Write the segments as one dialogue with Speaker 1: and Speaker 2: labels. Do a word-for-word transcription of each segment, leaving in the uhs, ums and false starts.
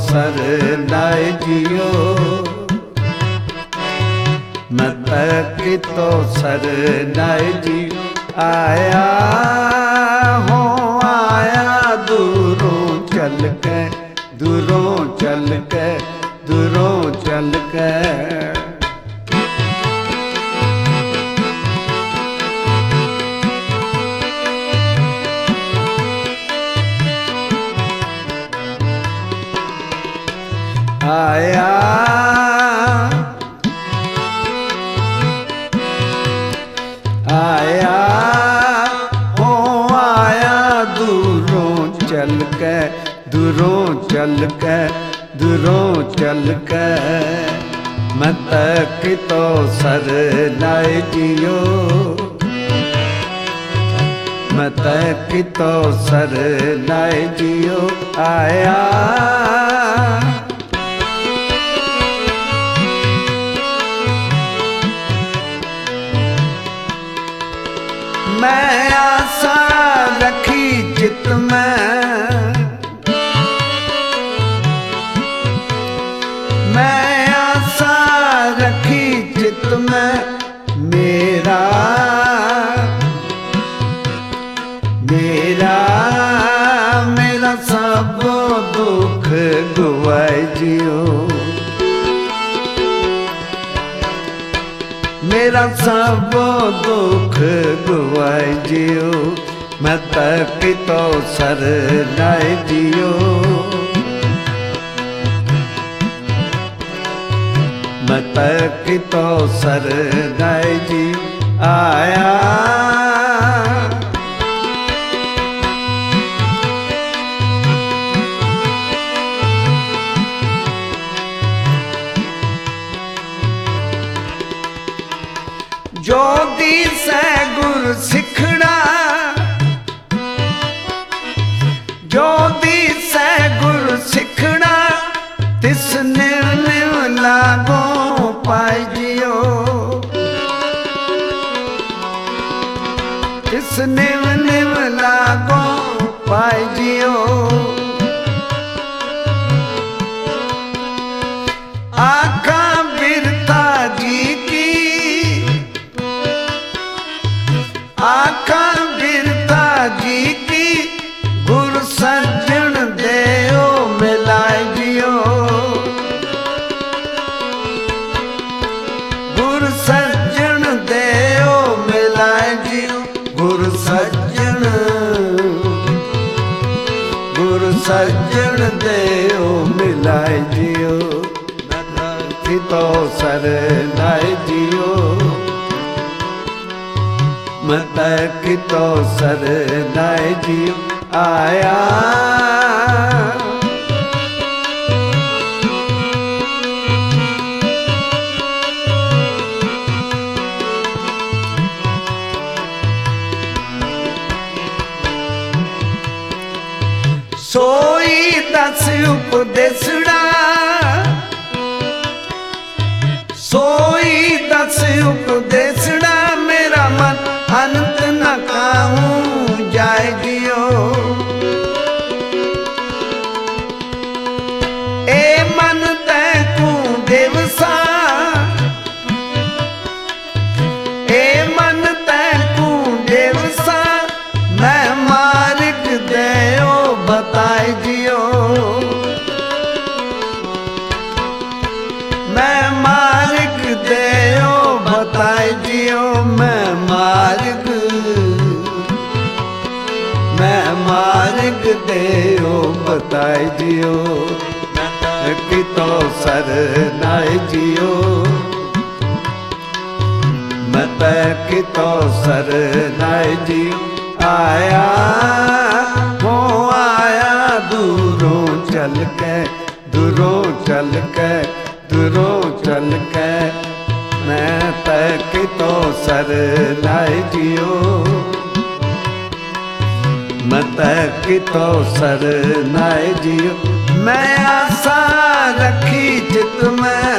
Speaker 1: Sir नाय जियो, मत की तो सर नाय जियो। आया हो आया दूरों चल के, दूरों चल के, दूरों चल के। आया आया हो आया दूरों चल के, दूरों चल के, दूरों चल के। मत की तो सर नाय जियो, मत की तो सर नाय जियो। आया मैं आशा रखी चित में, मैं आशा रखी चित में। मेरा मेरा मेरा सब दुख गुवाए जियो, मेरा सब दुख गुवाए जियो। मत की तो सर नाय जियो, मत की तो सर नाय जियो। आया जो दिस गुर सिखड़ा, जो दिस गुर सिखड़ा। तिस निव निव लागो पाई जियो, तिस निव निव लागो पाई जियो। आका बिरता जी की, आका बिरता जी की। गुरु सज्जन देओ मिलाए जियो, गुरु सज्जन देओ मिलाए जियो। गुरु सज्जन, गुरु सज्जन देओ मिलाए जियो। नथी तो सर नाय जियो, मत की तो सर नाय जियो। आया सोई दस उपदेशड़ा, सोई दस उपदेशड़ा। मेरा मन अंत न कहूँ जाए जियो, ए मन तैकू देवसा, ए मन तैकू देवसा। मैं मार्ग देओ बताए जियो, मैं मार्ग देओ बताए जियो। मैं मार्ग, मैं मार्ग देओ बताए जियो। की तो सर नाय जियो, मत की तो सर नाय जियो। आया हो आया दूरों चल के, दूरों चल के, दूरों चल के। मैं तक तो सर नाय जियो, मत की तो सर नाय जियो। मैं आशा रखी चित में,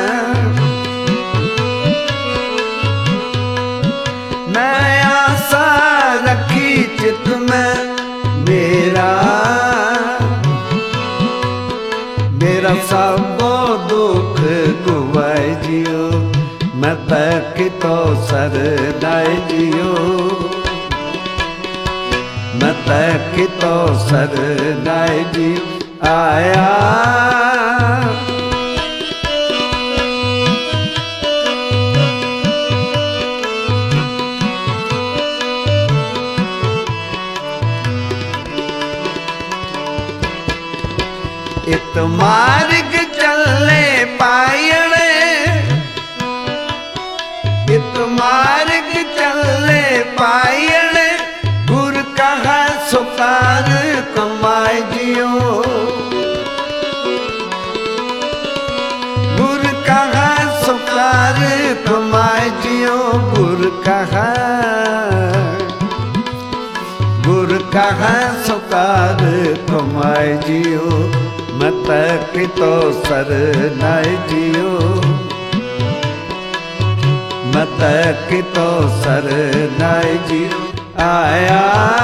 Speaker 1: मैं आशा रखी चित में। मेरा मेरा सबो दुख गुवाए जियो, मैं तक तो सर नाय जियो, मैं तक तो सर नाय जियो। आया इत मार्ग चलने पायणे, इत मार्ग चलने पायणे, गुर कहा सुकार कमाए जियो, गुर कहा सुकार कमाए जियो, गुर कहा गुर कहा सुकार कमाए जियो, मैं तक तो सर नाय जियो, मैं तक तो सर नाय जियो। आया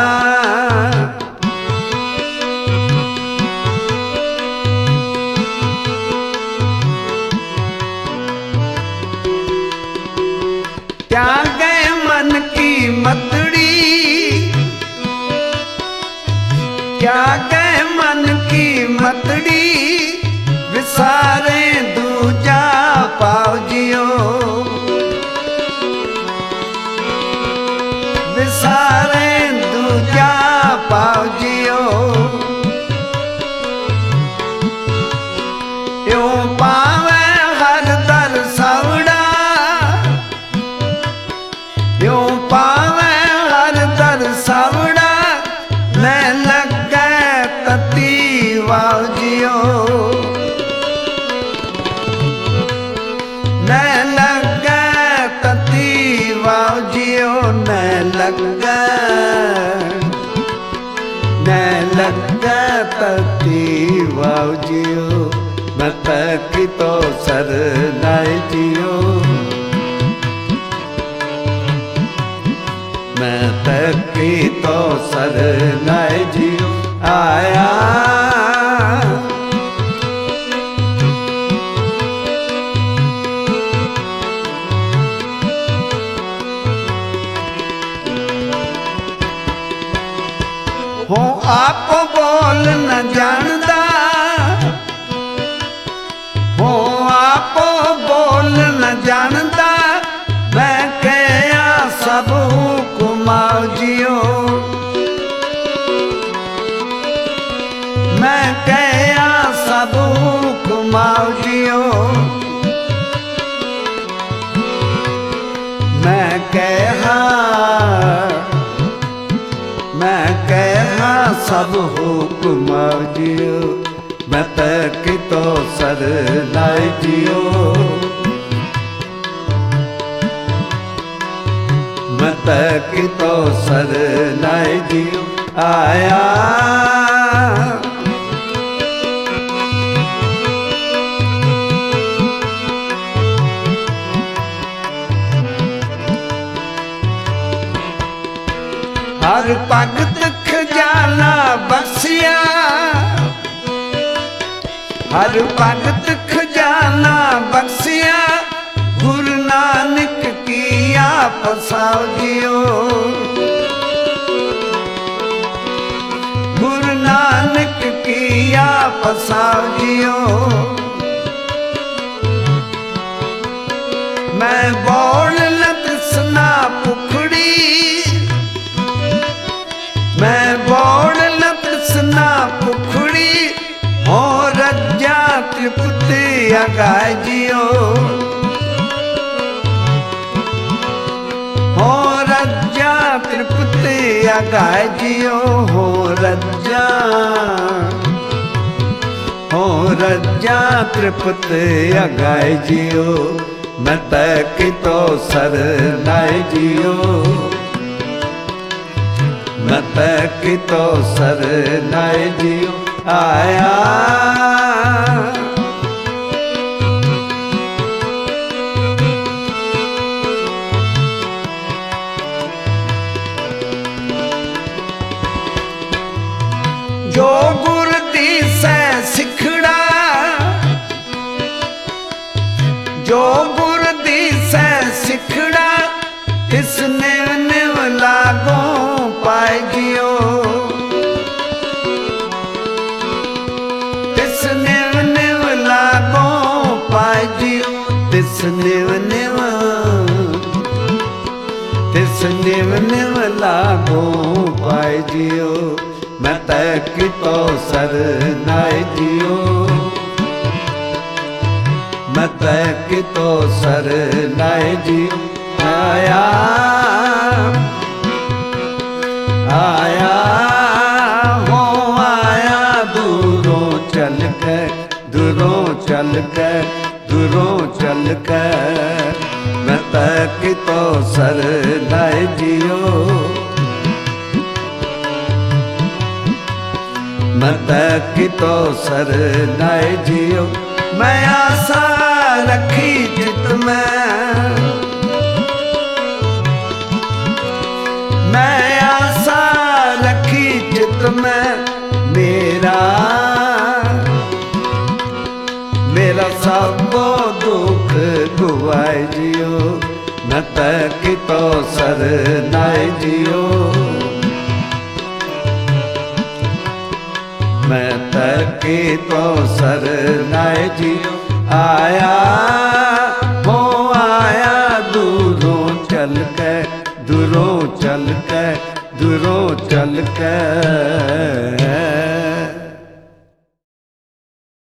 Speaker 1: त्यागे मन की मतड़ी, त्यागे मन की मतड़ी, विसारे दूजा पाव जियो, विसारे दूजा पाव जियो, यूं पावे हर दर सवड़ा, यूं पावे हर दर सवड़ा, मैं लग गए तती वाव जियो, मैं लग गए तती वाव जियो, मैं लग गए, मैं लग गए तती वाव जियो, मैं तक तो सर नाय जियो, मैं तक तो सर नाय जियो। आया हो आप बोल न जानदा, हो आप बोल न जानदा, मैं कया सब कुमाओ जियो, मैं कया सब कुमाओ जियो, मैं कहा मैं कहा सब हुक्म जियो, मैं तक तो सर नाय जियो, मैं तक तो सर नाय जियो। आया हर भगत खजाना बख्शिया, हर भगत खजाना बख्शिया, गुरु नानक की आप साव जियो, गुरु नानक की आप साव जियो, मैं बोल लतसना पुखड़ी, मैं बोल लतसना पुखड़ी, हो रज्जा त्रिपुति अगाय जियो, हो रज्जा त्रिपुति अगाय जियो, हो रज्जा हो रज्जा त्रिपुति अगाय जियो, मैं तक तो सर नाय जियो, मैं तक तो सर नाय जियो। आया जो गुर दी सै सिखड़ा, जो गुर दिसै सिखड़ा तिस निव निव लागो पाए जियो तिस निव निव लागो पाए जियो तिस निव निव तिस निव निव लागो पाए जियो मैं तै कितो सर नाए जियो मैं तै कितो सर नाए जियो आया आया हो आया दूरों चल के दूरों चल के दूरों चल के मैं तै कितो सर नाए जियो मैं तै कितो सर नाए जियो मैं आशा रखी चित में मैं आशा रखी चित में मेरा मेरा सब दुख गुवाए जियो मैं तै कितो सर नाए जियो मैं तै कितो सर नाए जियो आया हो आया दूरों चल के दूरों चल के दूरों चल के